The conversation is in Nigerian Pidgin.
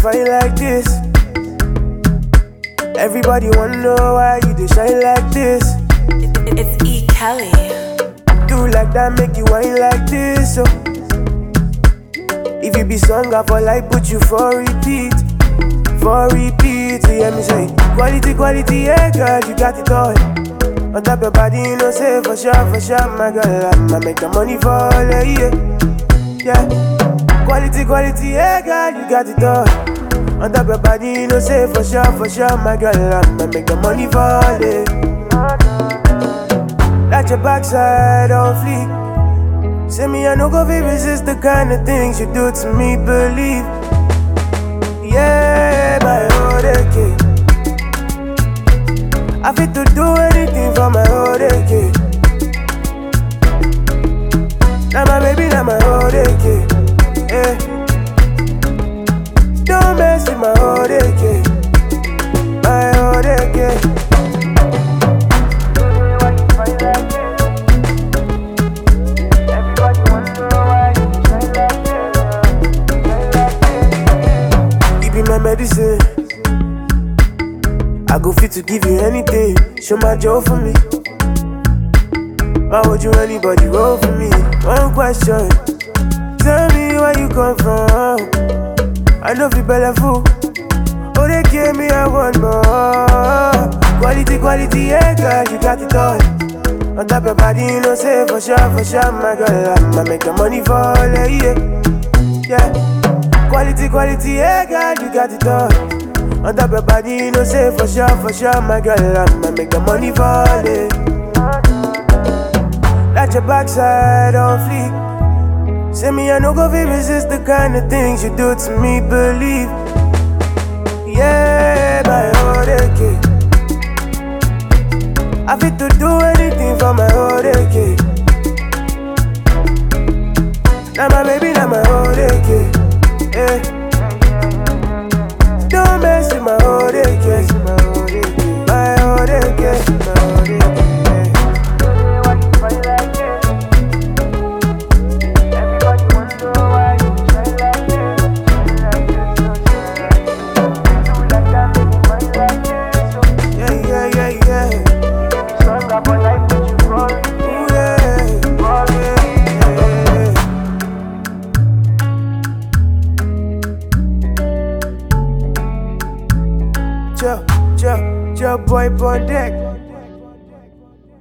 fine like this? Everybody wanna know why you dey shine like this. It's E. Kelly. Do like that, make you whine like this. Oh. If you be sung up for life, put you for repeat. For repeat, you hear me say quality, quality, yeah girl, you got it all. On top your body, you know say for sure, my girl, I'ma make the money fall, yeah. Yeah, quality, quality, yeah girl, you got it all. On top your body, you know say for sure, my girl, I'ma make the money fall, yeah. That your backside on fleek. Say me, I no go fit resist the kind of things you do to me, believe. Yeah, my old kid. I fit to do anything for my old kid. Now my baby, now my old kid. Yeah. Don't mess with my old kid. My old kid. My medicine, I go fit to give you anything. Show my joy for me. Why would you anybody roll for me? One question, tell me where you come from. I know you better fool. Oh, they gave me a one more. Quality, quality, yeah girl, you got it all. On top your body, you know say for sure, my girl, I'ma make the money fall, yeah. Yeah. Quality, quality, yeah, girl, you got it all. On top your body, you know, say for sure, my girl, I'ma make the money fall, yeah. That your backside on fleek. Say me, I no go fit resist the kind of things you do to me, believe. Yeah, my old kid. I fit to do anything for my old kid. Now my baby, now my old kid. Yeah. Don't mess with my old kid. My old kid. My old kid. Everybody wants to know why you shine like this. Do like that, make me fine like this. Yeah. Song up on life, but you call me. Joe boy on deck.